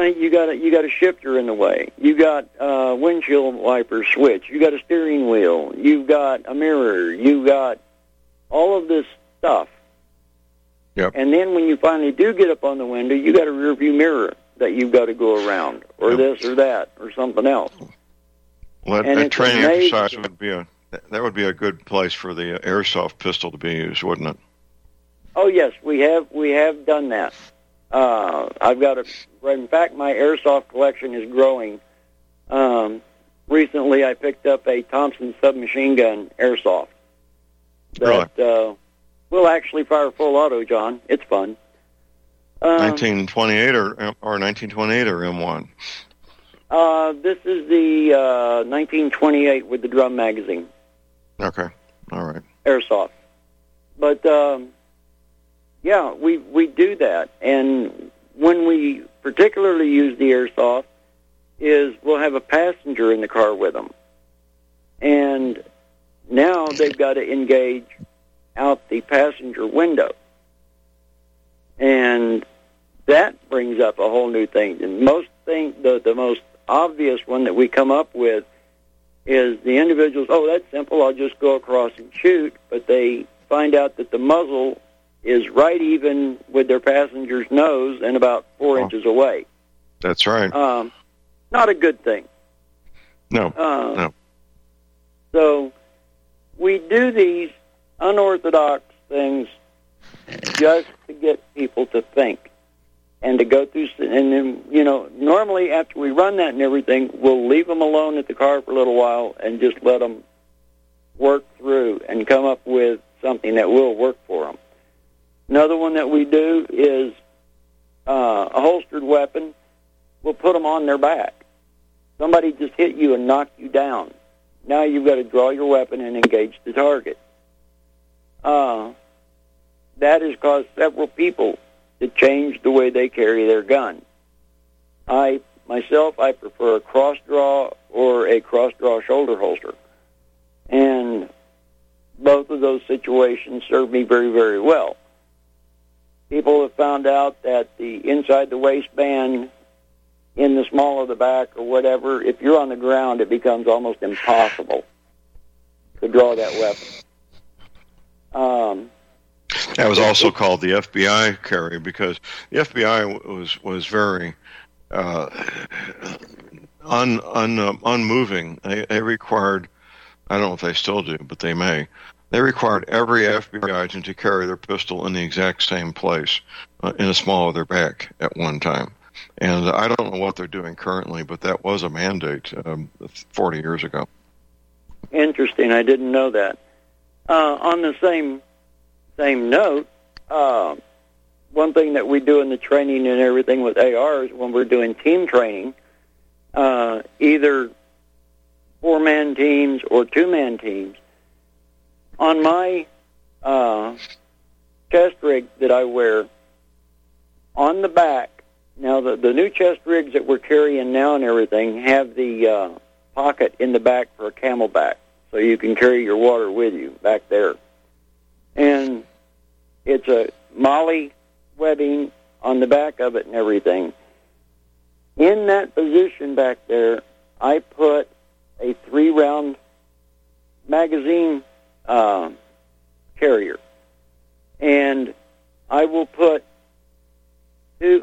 S5: you got a shifter in the way. You got a windshield wiper switch. You got a steering wheel. You've got a mirror. You got all of this stuff.
S3: Yep.
S5: And then when you finally do get up on the window, you got a rear view mirror that you've got to go around, or this or that, or something else.
S3: Well, that training exercise would be a good place for the airsoft pistol to be used, wouldn't it?
S5: Oh yes, we have done that. I've got in fact, my airsoft collection is growing. Recently, I picked up a Thompson submachine gun airsoft that will actually fire full auto. John, it's fun.
S3: 1928 or 1928 or M1.
S5: This is the 1928 with the drum magazine.
S3: Okay, all right.
S5: Airsoft, but yeah, we do that, and when we particularly use the airsoft, is we'll have a passenger in the car with them, and now they've got to engage out the passenger window. And that brings up a whole new thing. And the most obvious one that we come up with is the individuals, that's simple, I'll just go across and shoot, but they find out that the muzzle is right even with their passenger's nose and about 4 inches away.
S3: That's right.
S5: Not a good thing.
S3: No, no.
S5: So we do these unorthodox things just to get people to think and to go through. And then, normally after we run that and everything, we'll leave them alone at the car for a little while and just let them work through and come up with something that will work for them. Another one that we do is a holstered weapon. We'll put them on their back. Somebody just hit you and knocked you down. Now you've got to draw your weapon and engage the target. That has caused several people to change the way they carry their gun. I prefer a cross-draw or a cross-draw shoulder holster. And both of those situations serve me very, very well. People have found out that the inside the waistband, in the small of the back or whatever, if you're on the ground, it becomes almost impossible to draw that weapon.
S3: That was also called the FBI carry because the FBI was very unmoving. They required, I don't know if they still do, but they may. They required every FBI agent to carry their pistol in the exact same place in the small of their back at one time. And I don't know what they're doing currently, but that was a mandate 40 years ago.
S5: Interesting. I didn't know that. On the same note, one thing that we do in the training and everything with ARs when we're doing team training, either 4-man teams or 2-man teams, on my chest rig that I wear, on the back, now the new chest rigs that we're carrying now and everything have the pocket in the back for a camelback, so you can carry your water with you back there. And it's a MOLLE webbing on the back of it and everything. In that position back there, I put a 3-round magazine carrier, and I will put two.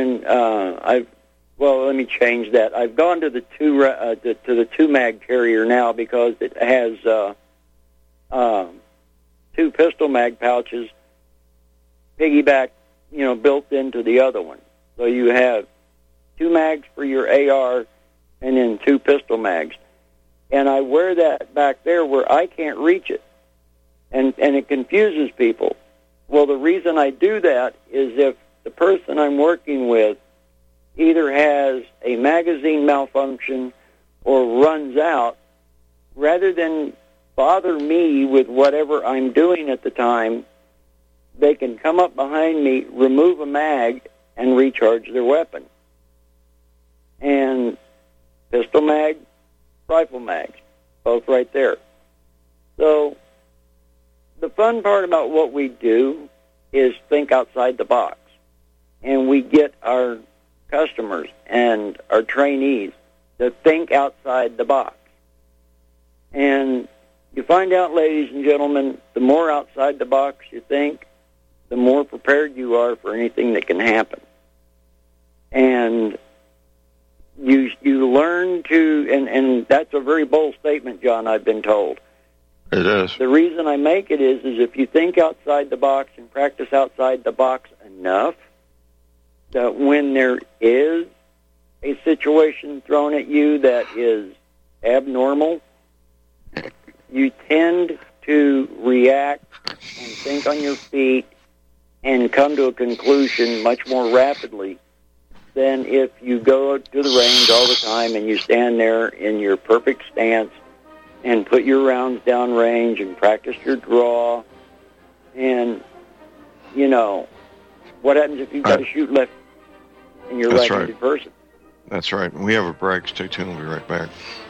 S5: Let me change that. I've gone to the the 2-mag carrier now because it has 2 pistol mag pouches, piggyback, built into the other one. So you have 2 mags for your AR, and then 2 pistol mags. And I wear that back there where I can't reach it. And it confuses people. Well, the reason I do that is if the person I'm working with either has a magazine malfunction or runs out, rather than bother me with whatever I'm doing at the time, they can come up behind me, remove a mag, and recharge their weapon. And pistol mag, rifle mags, both right there. So the fun part about what we do is think outside the box. And we get our customers and our trainees to think outside the box. And you find out, ladies and gentlemen, the more outside the box you think, the more prepared you are for anything that can happen. And you learn to, and that's a very bold statement, John, I've been told.
S3: It is.
S5: The reason I make it is if you think outside the box and practice outside the box enough, that when there is a situation thrown at you that is abnormal, you tend to react and think on your feet and come to a conclusion much more rapidly than if you go to the range all the time and you stand there in your perfect stance and put your rounds down range and practice your draw. And, you know, what happens if you've got to shoot left and you're a right-handed person?
S3: That's right. We have a break. Stay tuned. We'll be right back.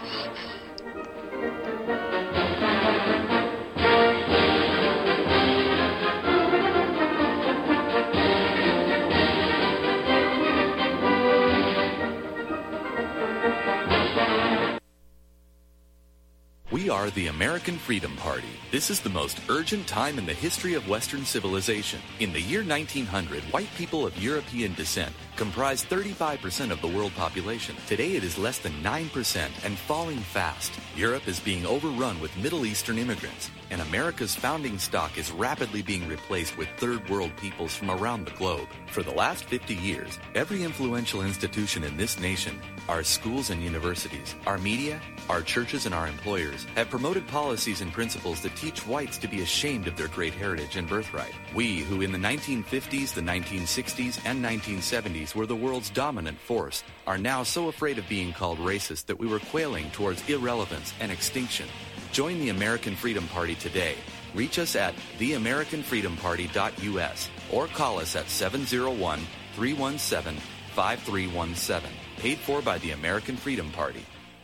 S14: We are the American Freedom Party. This is the most urgent time in the history of Western civilization. In the year 1900, white people of European descent comprised 35% of the world population. Today it is less than 9% and falling fast. Europe is being overrun with Middle Eastern immigrants, and America's founding stock is rapidly being replaced with third world peoples from around the globe. For the last 50 years, every influential institution in this nation, our schools and universities, our media, our churches and our employers, have promoted policies and principles that teach whites to be ashamed of their great heritage and birthright. We, who in the 1950s, the 1960s, and 1970s were the world's dominant force, are now so afraid of being called racist that we were quailing towards irrelevance and extinction. Join the American Freedom Party today. Reach us at theamericanfreedomparty.us or call us at 701-317-5317. Paid for by the American Freedom Party.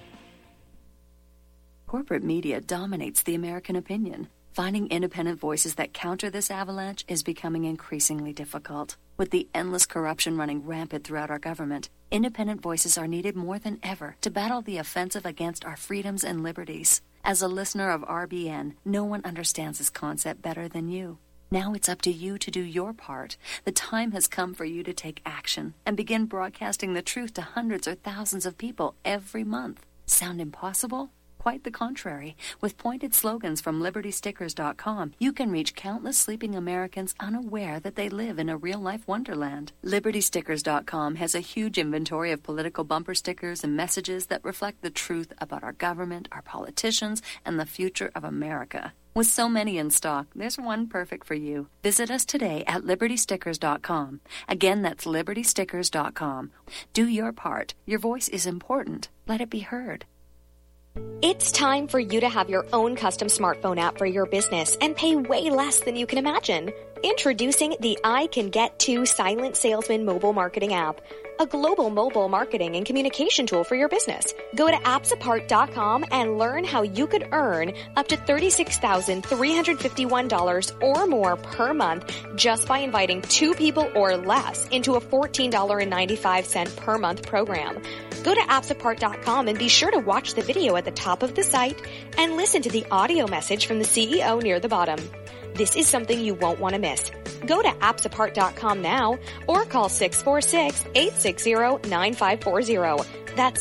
S11: Corporate media dominates the American opinion. Finding independent voices that counter this avalanche is becoming increasingly difficult. With the endless corruption running rampant throughout our government, independent voices are needed more than ever to battle the offensive against our freedoms and liberties. As a listener of RBN, no one understands this concept better than you. Now it's up to you to do your part. The time has come for you to take action and begin broadcasting the truth to hundreds or thousands of people every month. Sound impossible? Quite the contrary. With pointed slogans from LibertyStickers.com, you can reach countless sleeping Americans unaware that they live in a real-life wonderland. LibertyStickers.com has a huge inventory of political bumper stickers and messages that reflect the truth about our government, our politicians, and the future of America. With so many in stock, there's one perfect for you. Visit us today at LibertyStickers.com. Again, that's LibertyStickers.com. Do your part. Your voice is important. Let it be heard.
S15: It's time for you to have your own custom smartphone app for your business and pay way less than you can imagine. Introducing the I Can Get To Silent Salesman mobile marketing app, a global mobile marketing and communication tool for your business. Go to appsapart.com and learn how you could earn up to $36,351 or more per month just by inviting 2 people or less into a $14.95 per month program. Go to appsapart.com and be sure to watch the video at the top of the site and listen to the audio message from the CEO near the bottom. This is something you won't want to miss. Go to appsapart.com now or call 646-860-9540. That's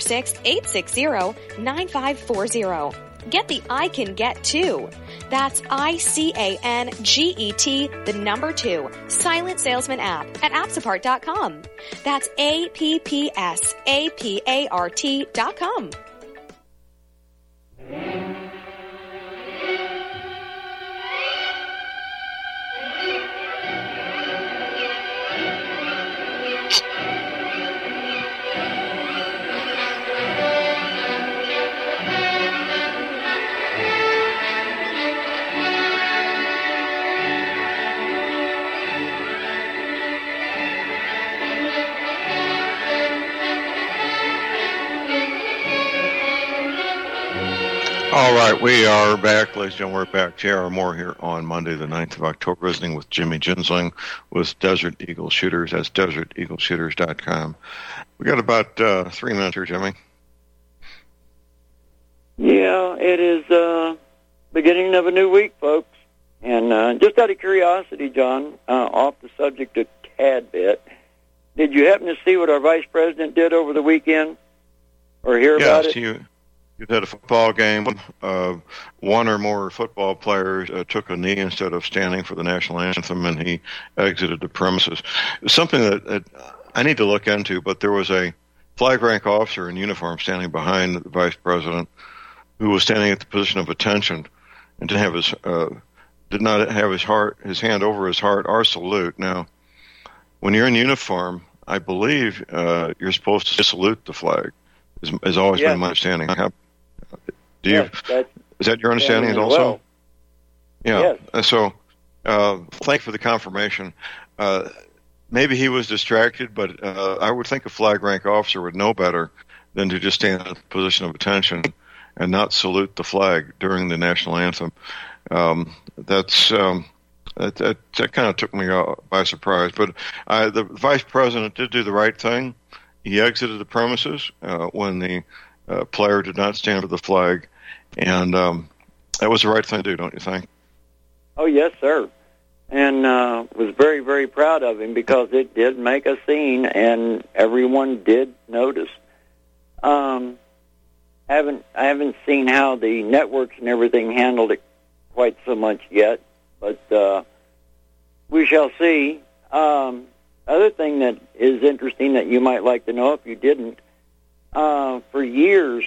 S15: 646-860-9540. Get the I Can Get To. That's ICANGET, the number 2, Silent Salesman app at appsapart.com. That's APPSAPART.com.
S3: All right, we are back, ladies and gentlemen. We're back. J.R. Moore here on Monday, the 9th of October, visiting with Jimmy Ginsling with Desert Eagle Shooters. That's deserteagleshooters.com. We got about 3 minutes here, Jimmy.
S5: Yeah, it is beginning of a new week, folks. And just out of curiosity, John, off the subject a tad bit, did you happen to see what our vice president did over the weekend or hear about it?
S3: Yes, you had a football game. One or more football players took a knee instead of standing for the national anthem, and he exited the premises. It's something that I need to look into, but there was a flag rank officer in uniform standing behind the vice president who was standing at the position of attention and did not have his hand over his heart or salute. Now, when you're in uniform, I believe you're supposed to salute the flag. Has always been my understanding. Is that your understanding also?
S5: Well.
S3: Yeah.
S5: Yes.
S3: So, thank you for the confirmation. Maybe he was distracted, but I would think a flag rank officer would know better than to just stand in a position of attention and not salute the flag during the national anthem. That kind of took me by surprise. But the vice president did do the right thing. He exited the premises when the player did not stand for the flag, and that was the right thing to do, don't you think?
S5: Oh, yes, sir. And was very, very proud of him because it did make a scene, and everyone did notice. I haven't seen how the networks and everything handled it quite so much yet, but we shall see. Other thing that is interesting that you might like to know if you didn't, for years,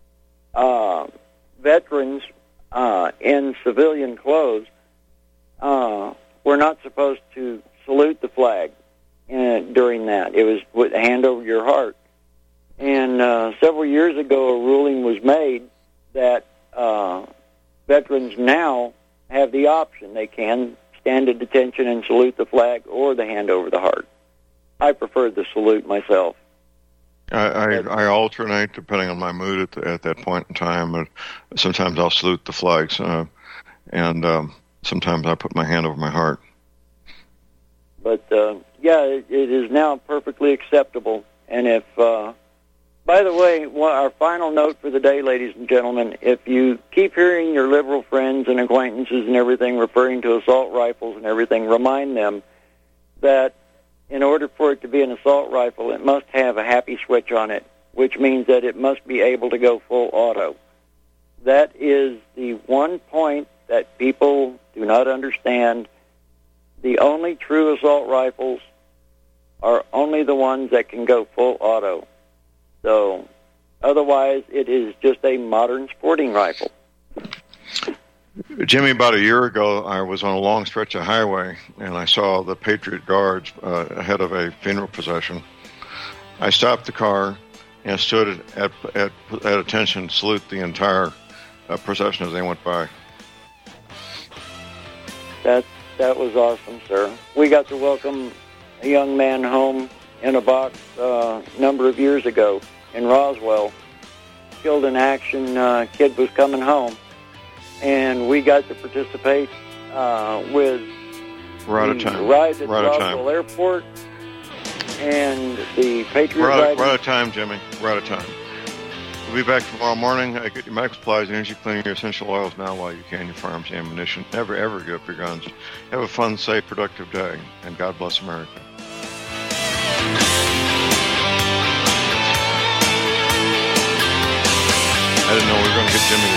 S5: veterans in civilian clothes were not supposed to salute the flag during that. It was with a hand over your heart. And several years ago, a ruling was made that veterans now have the option. They can stand at attention and salute the flag or the hand over the heart. I prefer the salute myself.
S3: I alternate depending on my mood at that point in time. Sometimes I'll salute the flags, and sometimes I put my hand over my heart.
S5: But, it is now perfectly acceptable. And if, by the way, our final note for the day, ladies and gentlemen, if you keep hearing your liberal friends and acquaintances and everything referring to assault rifles and everything, remind them that in order for it to be an assault rifle, it must have a happy switch on it, which means that it must be able to go full auto. That is the one point that people do not understand. The only true assault rifles are only the ones that can go full auto. So, otherwise, it is just a modern sporting rifle.
S3: Jimmy, about a year ago, I was on a long stretch of highway, and I saw the Patriot Guards ahead of a funeral procession. I stopped the car and stood at attention to salute the entire procession as they went by.
S5: That was awesome, sir. We got to welcome a young man home in a box a number of years ago in Roswell. Killed in action, kid was coming home. And we got to participate with
S3: We're out of time.
S5: Ride at Roswell Airport and the Patriot
S3: We're out of time, Jimmy. We're out of time. We'll be back tomorrow morning. Get your medical supplies, energy, cleaning your essential oils now while you can, your firearms, ammunition. Never, ever give up your guns. Have a fun, safe, productive day, and God bless America. I didn't know we were going to get Jimmy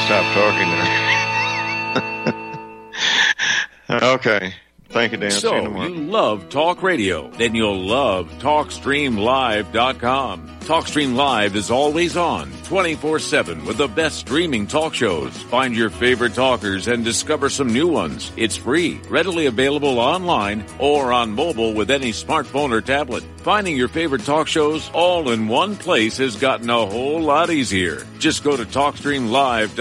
S3: to stop talking there. Okay. Thank you, Dan.
S9: So, you love talk radio? Then you'll love TalkStreamLive.com. TalkStream Live is always on, 24/7, with the best streaming talk shows. Find your favorite talkers and discover some new ones. It's free, readily available online or on mobile with any smartphone or tablet. Finding your favorite talk shows all in one place has gotten a whole lot easier. Just go to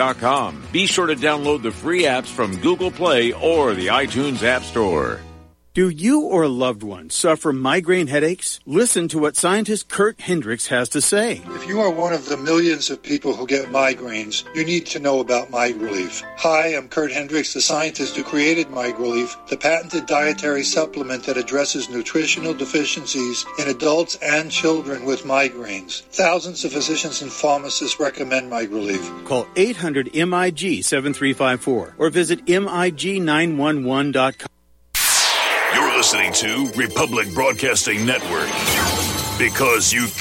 S9: TalkStreamLive.com. Be sure to download the free apps from Google Play or the iTunes App Store.
S16: Do you or a loved one suffer migraine headaches? Listen to what scientist Kurt Hendricks has to say.
S17: If you are one of the millions of people who get migraines, you need to know about MigRelief. Hi, I'm Kurt Hendricks, the scientist who created MigRelief, the patented dietary supplement that addresses nutritional deficiencies in adults and children with migraines. Thousands of physicians and pharmacists recommend MigRelief.
S16: Call 800-MIG-7354 or visit MIG911.com.
S18: You're listening to Republic Broadcasting Network, because you